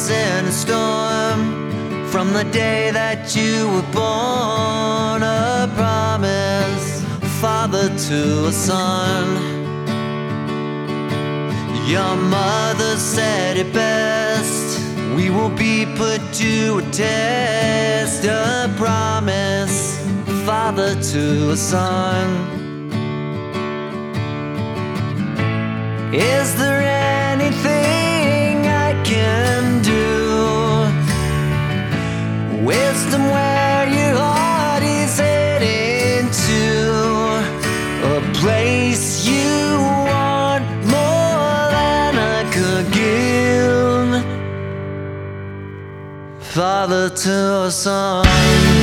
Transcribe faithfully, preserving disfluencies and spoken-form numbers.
was in a storm from the day that you were born. A promise, father to a son. Your mother said it best, we will be put to a test. A promise, father to a son. Is there anything I can do? Wisdom where your heart is heading to, a place you want more than I could give. Father to a son.